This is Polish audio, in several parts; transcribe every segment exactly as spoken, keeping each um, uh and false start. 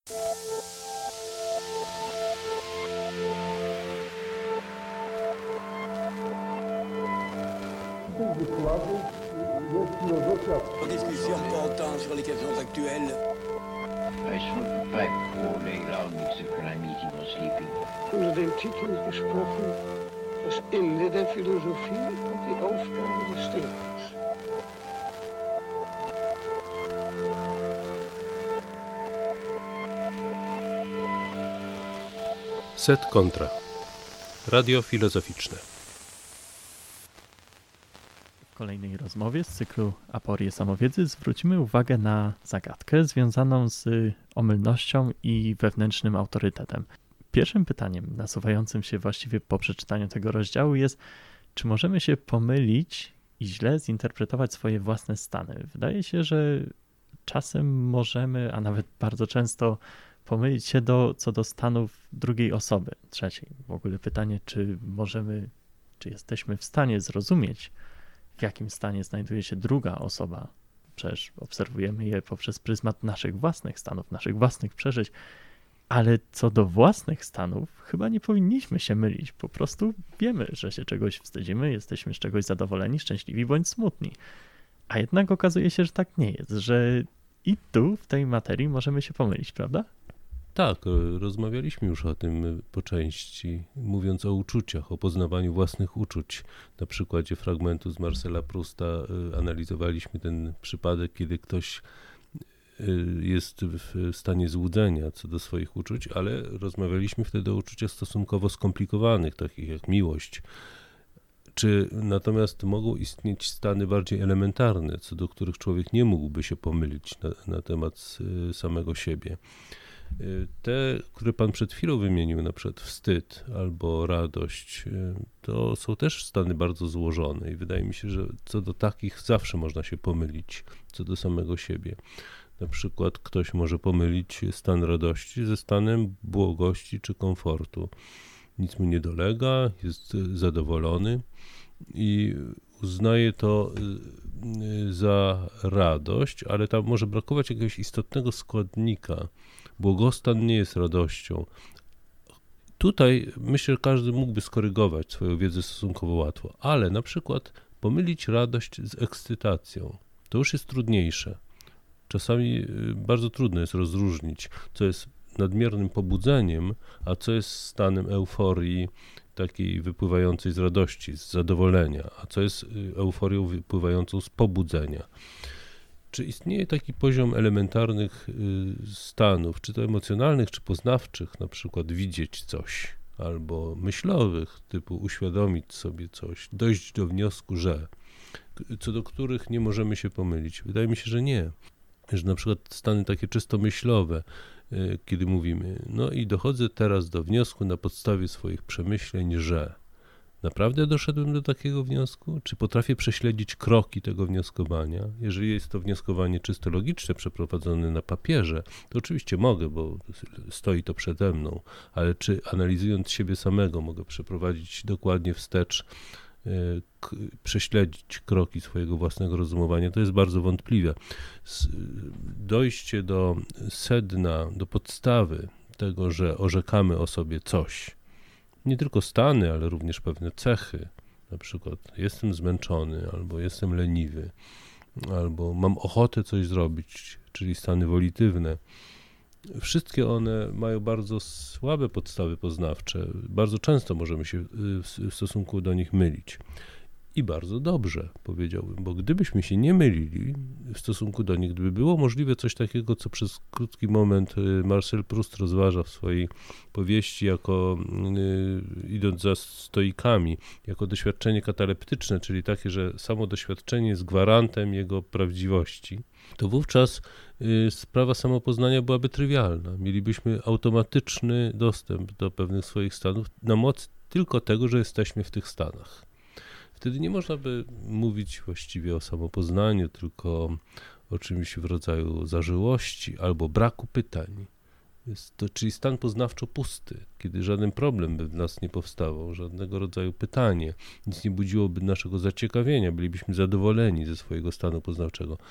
En discussion portant sur les questions actuelles. Ich würde bei Kohle glauben, nicht so klein meeting was sleeping. Unter dem Titel gesprochen, das Ende der Philosophie und die Aufgabe des Denkens. Set kontra. Radio filozoficzne. W kolejnej rozmowie z cyklu Aporie Samowiedzy zwrócimy uwagę na zagadkę związaną z omylnością i wewnętrznym autorytetem. Pierwszym pytaniem nasuwającym się właściwie po przeczytaniu tego rozdziału jest, czy możemy się pomylić i źle zinterpretować swoje własne stany? Wydaje się, że czasem możemy, a nawet bardzo często pomylić się do, co do stanów drugiej osoby, trzeciej. W ogóle pytanie, czy możemy, czy jesteśmy w stanie zrozumieć, w jakim stanie znajduje się druga osoba. Przecież obserwujemy je poprzez pryzmat naszych własnych stanów, naszych własnych przeżyć, ale co do własnych stanów chyba nie powinniśmy się mylić. Po prostu wiemy, że się czegoś wstydzimy, jesteśmy z czegoś zadowoleni, szczęśliwi bądź smutni. A jednak okazuje się, że tak nie jest, że i tu w tej materii możemy się pomylić, prawda? Tak, rozmawialiśmy już o tym po części, mówiąc o uczuciach, o poznawaniu własnych uczuć. Na przykładzie fragmentu z Marcela Prousta analizowaliśmy ten przypadek, kiedy ktoś jest w stanie złudzenia co do swoich uczuć, ale rozmawialiśmy wtedy o uczuciach stosunkowo skomplikowanych, takich jak miłość. Czy natomiast mogą istnieć stany bardziej elementarne, co do których człowiek nie mógłby się pomylić na, na temat samego siebie? Te, które pan przed chwilą wymienił, na przykład wstyd albo radość, to są też stany bardzo złożone i wydaje mi się, że co do takich zawsze można się pomylić, co do samego siebie. Na przykład ktoś może pomylić stan radości ze stanem błogości czy komfortu. Nic mu nie dolega, jest zadowolony i uznaje to za radość, ale tam może brakować jakiegoś istotnego składnika. Błogostan nie jest radością. Tutaj myślę, że każdy mógłby skorygować swoją wiedzę stosunkowo łatwo, ale na przykład pomylić radość z ekscytacją, to już jest trudniejsze. Czasami bardzo trudno jest rozróżnić, co jest nadmiernym pobudzeniem, a co jest stanem euforii takiej wypływającej z radości, z zadowolenia, a co jest euforią wypływającą z pobudzenia. Czy istnieje taki poziom elementarnych stanów, czy to emocjonalnych, czy poznawczych, na przykład widzieć coś, albo myślowych, typu uświadomić sobie coś, dojść do wniosku, że, co do których nie możemy się pomylić? Wydaje mi się, że nie. Że na przykład stany takie czysto myślowe, kiedy mówimy, no i dochodzę teraz do wniosku na podstawie swoich przemyśleń, że naprawdę doszedłem do takiego wniosku? Czy potrafię prześledzić kroki tego wnioskowania? Jeżeli jest to wnioskowanie czysto logiczne, przeprowadzone na papierze, to oczywiście mogę, bo stoi to przede mną, ale czy analizując siebie samego mogę przeprowadzić dokładnie wstecz, k- prześledzić kroki swojego własnego rozumowania? To jest bardzo wątpliwe. S- dojście do sedna, do podstawy tego, że orzekamy o sobie coś, nie tylko stany, ale również pewne cechy, na przykład jestem zmęczony, albo jestem leniwy, albo mam ochotę coś zrobić, czyli stany wolitywne. Wszystkie one mają bardzo słabe podstawy poznawcze. Bardzo często możemy się w stosunku do nich mylić. I bardzo dobrze, powiedziałbym, bo gdybyśmy się nie mylili w stosunku do nich, gdyby było możliwe coś takiego, co przez krótki moment Marcel Proust rozważa w swojej powieści, jako y, idąc za stoikami, jako doświadczenie kataleptyczne, czyli takie, że samo doświadczenie jest gwarantem jego prawdziwości, to wówczas y, sprawa samopoznania byłaby trywialna. Mielibyśmy automatyczny dostęp do pewnych swoich stanów na mocy tylko tego, że jesteśmy w tych stanach. Wtedy nie można by mówić właściwie o samopoznaniu, tylko o czymś w rodzaju zażyłości albo braku pytań. Jest to, czyli stan poznawczo pusty, kiedy żaden problem by w nas nie powstawał, żadnego rodzaju pytanie, nic nie budziłoby naszego zaciekawienia, bylibyśmy zadowoleni ze swojego stanu poznawczego.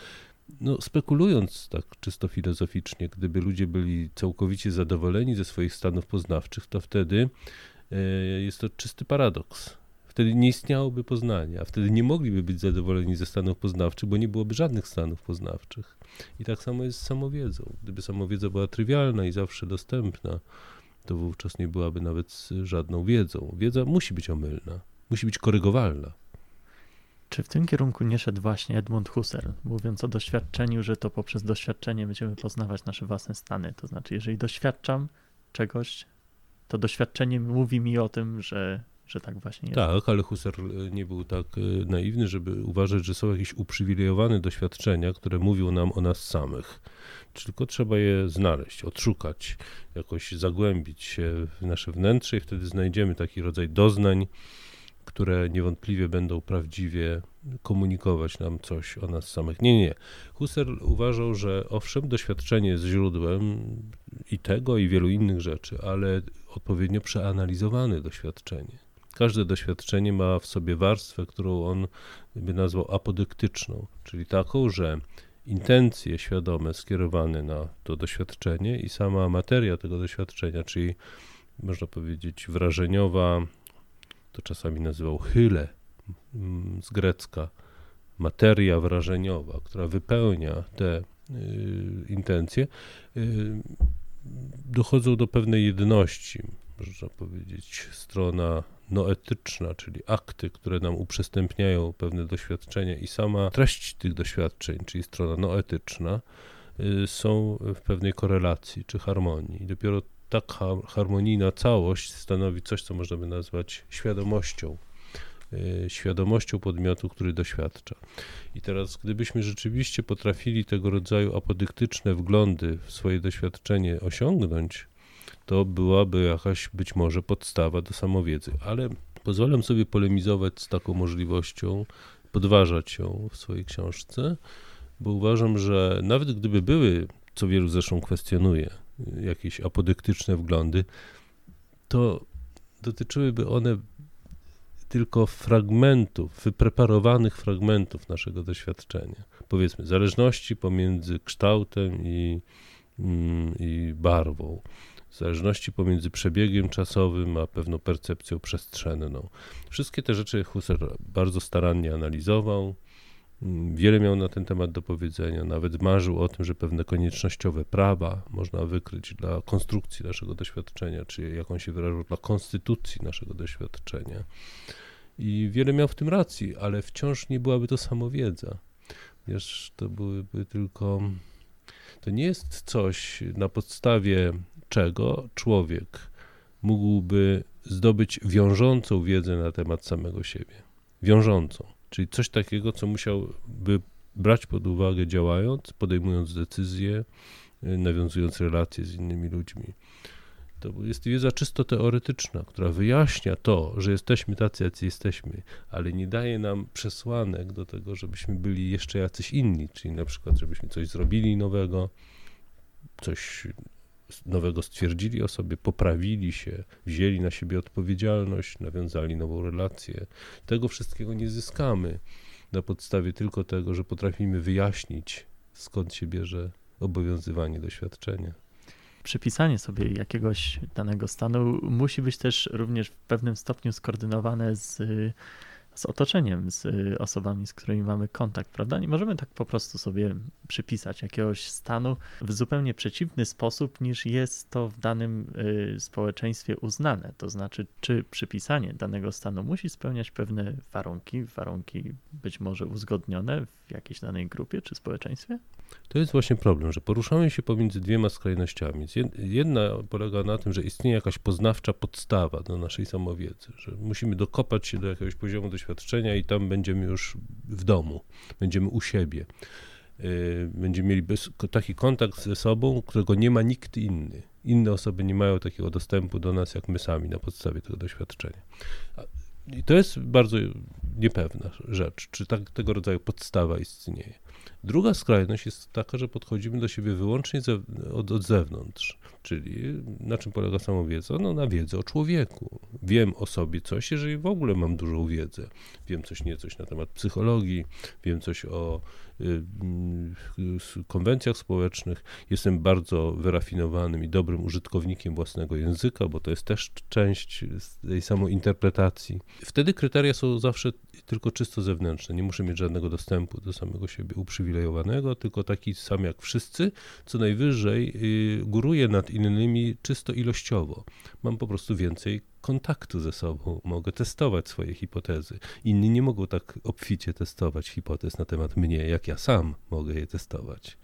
No, spekulując tak czysto filozoficznie, gdyby ludzie byli całkowicie zadowoleni ze swoich stanów poznawczych, to wtedy jest to czysty paradoks. Wtedy nie istniałoby poznania, a wtedy nie mogliby być zadowoleni ze stanów poznawczych, bo nie byłoby żadnych stanów poznawczych. I tak samo jest z samowiedzą. Gdyby samowiedza była trywialna i zawsze dostępna, to wówczas nie byłaby nawet żadną wiedzą. Wiedza musi być omylna, musi być korygowalna. Czy w tym kierunku nie szedł właśnie Edmund Husserl, mówiąc o doświadczeniu, że to poprzez doświadczenie będziemy poznawać nasze własne stany? To znaczy, jeżeli doświadczam czegoś, to doświadczenie mówi mi o tym, że, że tak właśnie jest. Tak, ale Husserl nie był tak naiwny, żeby uważać, że są jakieś uprzywilejowane doświadczenia, które mówią nam o nas samych. Tylko trzeba je znaleźć, odszukać, jakoś zagłębić się w nasze wnętrze i wtedy znajdziemy taki rodzaj doznań, które niewątpliwie będą prawdziwie komunikować nam coś o nas samych. Nie, nie. Husserl uważał, że owszem, doświadczenie jest źródłem i tego, i wielu innych rzeczy, ale odpowiednio przeanalizowane doświadczenie. Każde doświadczenie ma w sobie warstwę, którą on by nazwał apodyktyczną, czyli taką, że intencje świadome skierowane na to doświadczenie i sama materia tego doświadczenia, czyli można powiedzieć wrażeniowa, to czasami nazywał chyle z grecka, materia wrażeniowa, która wypełnia te y, intencje, y, dochodzą do pewnej jedności, można powiedzieć, strona noetyczna, czyli akty, które nam uprzystępniają pewne doświadczenia i sama treść tych doświadczeń, czyli strona noetyczna, y, są w pewnej korelacji czy harmonii. I dopiero tak harmonijna całość stanowi coś, co można by nazwać świadomością, yy, świadomością podmiotu, który doświadcza. I teraz, gdybyśmy rzeczywiście potrafili tego rodzaju apodyktyczne wglądy w swoje doświadczenie osiągnąć, to byłaby jakaś być może podstawa do samowiedzy. Ale pozwalam sobie polemizować z taką możliwością, podważać ją w swojej książce, bo uważam, że nawet gdyby były, co wielu zresztą kwestionuje, jakieś apodyktyczne wglądy, to dotyczyłyby one tylko fragmentów, wypreparowanych fragmentów naszego doświadczenia. Powiedzmy, zależności pomiędzy kształtem i, i barwą, zależności pomiędzy przebiegiem czasowym a pewną percepcją przestrzenną. Wszystkie te rzeczy Husserl bardzo starannie analizował. Wiele miał na ten temat do powiedzenia, nawet marzył o tym, że pewne koniecznościowe prawa można wykryć dla konstrukcji naszego doświadczenia, czy jak on się wyrażał, dla konstytucji naszego doświadczenia. I wiele miał w tym racji, ale wciąż nie byłaby to samowiedza. Wiesz, to byłyby tylko... To nie jest coś, na podstawie czego człowiek mógłby zdobyć wiążącą wiedzę na temat samego siebie. Wiążącą. Czyli coś takiego, co musiałby brać pod uwagę działając, podejmując decyzje, nawiązując relacje z innymi ludźmi. To jest wiedza czysto teoretyczna, która wyjaśnia to, że jesteśmy tacy, jacy jesteśmy, ale nie daje nam przesłanek do tego, żebyśmy byli jeszcze jacyś inni, czyli na przykład, żebyśmy coś zrobili nowego, coś nowego stwierdzili o sobie, poprawili się, wzięli na siebie odpowiedzialność, nawiązali nową relację. Tego wszystkiego nie zyskamy na podstawie tylko tego, że potrafimy wyjaśnić, skąd się bierze obowiązywanie doświadczenia. Przypisanie sobie jakiegoś danego stanu musi być też również w pewnym stopniu skoordynowane z, z otoczeniem, z osobami, z którymi mamy kontakt, prawda? Nie możemy tak po prostu sobie przypisać jakiegoś stanu w zupełnie przeciwny sposób, niż jest to w danym y, społeczeństwie uznane. To znaczy, czy przypisanie danego stanu musi spełniać pewne warunki, warunki być może uzgodnione w jakiejś danej grupie czy społeczeństwie? To jest właśnie problem, że poruszamy się pomiędzy dwiema skrajnościami. Jedna polega na tym, że istnieje jakaś poznawcza podstawa do naszej samowiedzy, że musimy dokopać się do jakiegoś poziomu doświadczenia i tam będziemy już w domu, będziemy u siebie. Będziemy mieli bez, taki kontakt ze sobą, którego nie ma nikt inny. Inne osoby nie mają takiego dostępu do nas, jak my sami na podstawie tego doświadczenia. I to jest bardzo niepewna rzecz, czy tak, tego rodzaju podstawa istnieje. Druga skrajność jest taka, że podchodzimy do siebie wyłącznie ze, od, od zewnątrz, czyli na czym polega samowiedza? No na wiedzy o człowieku. Wiem o sobie coś, jeżeli w ogóle mam dużą wiedzę. Wiem coś niecoś na temat psychologii, wiem coś o konwencjach społecznych. Jestem bardzo wyrafinowanym i dobrym użytkownikiem własnego języka, bo to jest też część tej samointerpretacji. Wtedy kryteria są zawsze tylko czysto zewnętrzne. Nie muszę mieć żadnego dostępu do samego siebie uprzywilejowanego, tylko taki sam jak wszyscy, co najwyżej góruje nad innymi czysto ilościowo. Mam po prostu więcej kontaktu ze sobą, mogę testować swoje hipotezy. Inni nie mogą tak obficie testować hipotez na temat mnie, jak ja sam mogę je testować.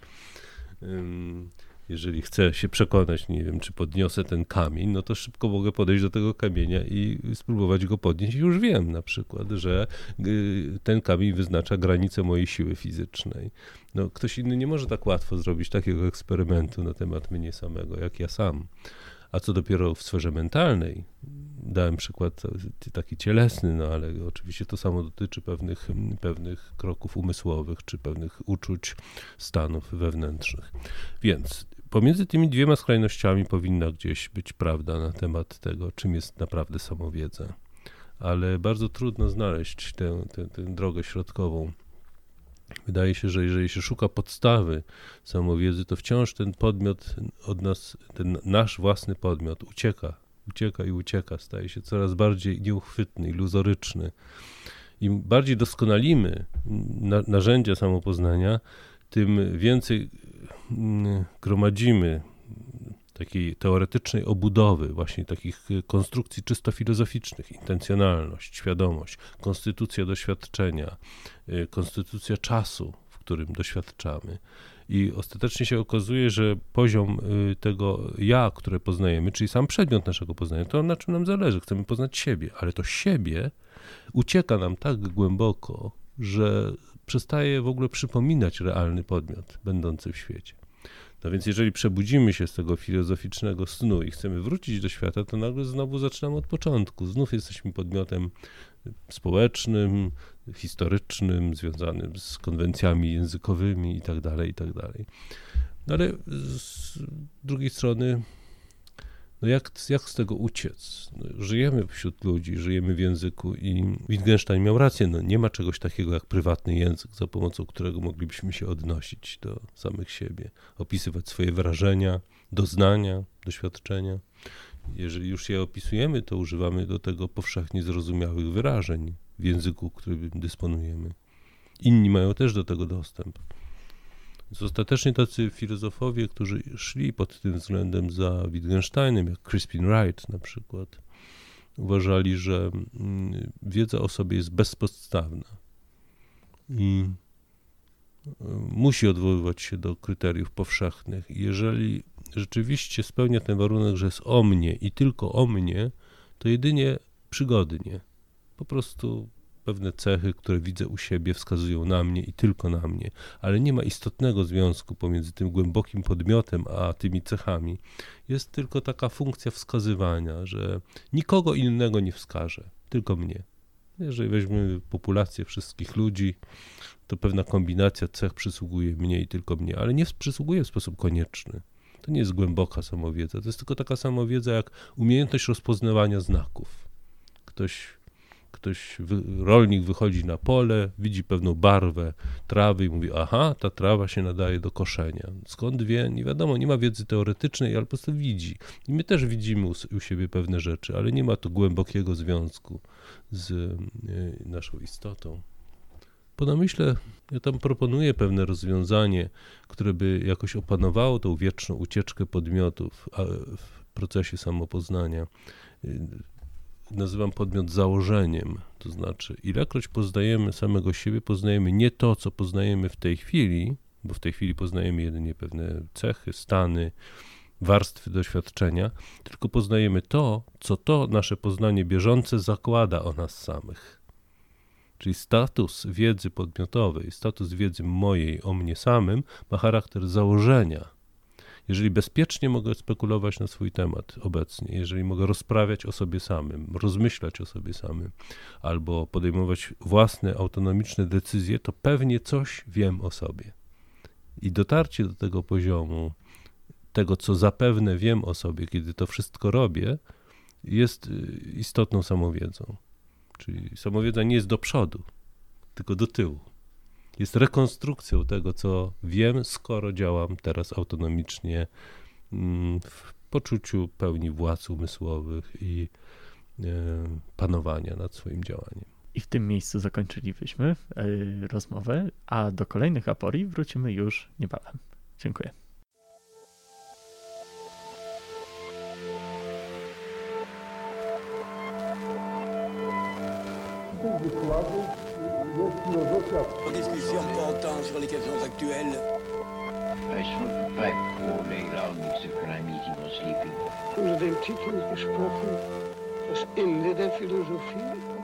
Jeżeli chcę się przekonać, nie wiem, czy podniosę ten kamień, no to szybko mogę podejść do tego kamienia i spróbować go podnieść. I już wiem na przykład, że ten kamień wyznacza granicę mojej siły fizycznej. No, ktoś inny nie może tak łatwo zrobić takiego eksperymentu na temat mnie samego, jak ja sam. A co dopiero w sferze mentalnej, dałem przykład taki cielesny, no ale oczywiście to samo dotyczy pewnych, pewnych kroków umysłowych, czy pewnych uczuć, stanów wewnętrznych. Więc pomiędzy tymi dwiema skrajnościami powinna gdzieś być prawda na temat tego, czym jest naprawdę samowiedza. Ale bardzo trudno znaleźć tę, tę, tę drogę środkową. Wydaje się, że jeżeli się szuka podstawy samowiedzy, to wciąż ten podmiot od nas, ten nasz własny podmiot ucieka, ucieka i ucieka, staje się coraz bardziej nieuchwytny, iluzoryczny. Im bardziej doskonalimy na, narzędzia samopoznania, tym więcej gromadzimy takiej teoretycznej obudowy, właśnie takich konstrukcji czysto filozoficznych, intencjonalność, świadomość, konstytucja doświadczenia, konstytucja czasu, w którym doświadczamy. I ostatecznie się okazuje, że poziom tego ja, które poznajemy, czyli sam przedmiot naszego poznania, to na czym nam zależy, chcemy poznać siebie, ale to siebie ucieka nam tak głęboko, że przestaje w ogóle przypominać realny podmiot będący w świecie. No więc jeżeli przebudzimy się z tego filozoficznego snu i chcemy wrócić do świata, to nagle znowu zaczynamy od początku. Znów jesteśmy podmiotem społecznym, historycznym, związanym z konwencjami językowymi i tak dalej, i tak dalej. No ale z drugiej strony, no jak, jak z tego uciec? No żyjemy wśród ludzi, żyjemy w języku i Wittgenstein miał rację, no nie ma czegoś takiego jak prywatny język, za pomocą którego moglibyśmy się odnosić do samych siebie, opisywać swoje wrażenia, doznania, doświadczenia. Jeżeli już je opisujemy, to używamy do tego powszechnie zrozumiałych wyrażeń w języku, którym dysponujemy. Inni mają też do tego dostęp. Więc ostatecznie tacy filozofowie, którzy szli pod tym względem za Wittgensteinem, jak Crispin Wright na przykład, uważali, że wiedza o sobie jest bezpodstawna i musi odwoływać się do kryteriów powszechnych. I jeżeli rzeczywiście spełnia ten warunek, że jest o mnie i tylko o mnie, to jedynie przygodnie. Po prostu pewne cechy, które widzę u siebie, wskazują na mnie i tylko na mnie, ale nie ma istotnego związku pomiędzy tym głębokim podmiotem a tymi cechami. Jest tylko taka funkcja wskazywania, że nikogo innego nie wskaże, tylko mnie. Jeżeli weźmiemy populację wszystkich ludzi, to pewna kombinacja cech przysługuje mnie i tylko mnie, ale nie przysługuje w sposób konieczny. To nie jest głęboka samowiedza, to jest tylko taka samowiedza jak umiejętność rozpoznawania znaków. Ktoś Ktoś, rolnik wychodzi na pole, widzi pewną barwę trawy i mówi, aha, ta trawa się nadaje do koszenia. Skąd wie? Nie wiadomo, nie ma wiedzy teoretycznej, ale po prostu widzi. I my też widzimy u, u siebie pewne rzeczy, ale nie ma tu głębokiego związku z y, naszą istotą. Po namyśle ja tam proponuję pewne rozwiązanie, które by jakoś opanowało tą wieczną ucieczkę podmiotów w procesie samopoznania. Nazywam podmiot założeniem, to znaczy ilekroć poznajemy samego siebie, poznajemy nie to, co poznajemy w tej chwili, bo w tej chwili poznajemy jedynie pewne cechy, stany, warstwy doświadczenia, tylko poznajemy to, co to nasze poznanie bieżące zakłada o nas samych. Czyli status wiedzy podmiotowej, status wiedzy mojej o mnie samym ma charakter założenia. Jeżeli bezpiecznie mogę spekulować na swój temat obecnie, jeżeli mogę rozprawiać o sobie samym, rozmyślać o sobie samym, albo podejmować własne, autonomiczne decyzje, to pewnie coś wiem o sobie. I dotarcie do tego poziomu, tego, co zapewne wiem o sobie, kiedy to wszystko robię, jest istotną samowiedzą. Czyli samowiedza nie jest do przodu, tylko do tyłu. jest rekonstrukcją tego, co wiem, skoro działam teraz autonomicznie w poczuciu pełni władz umysłowych i panowania nad swoim działaniem. I w tym miejscu zakończylibyśmy rozmowę, a do kolejnych aporii wrócimy już niebawem. Dziękuję. Discussion portant sur les questions actuelles. Ich würde bei Kohle glauben, nicht so klein meeting was sleeping. Unter dem Titel gesprochen, das Ende der Philosophie.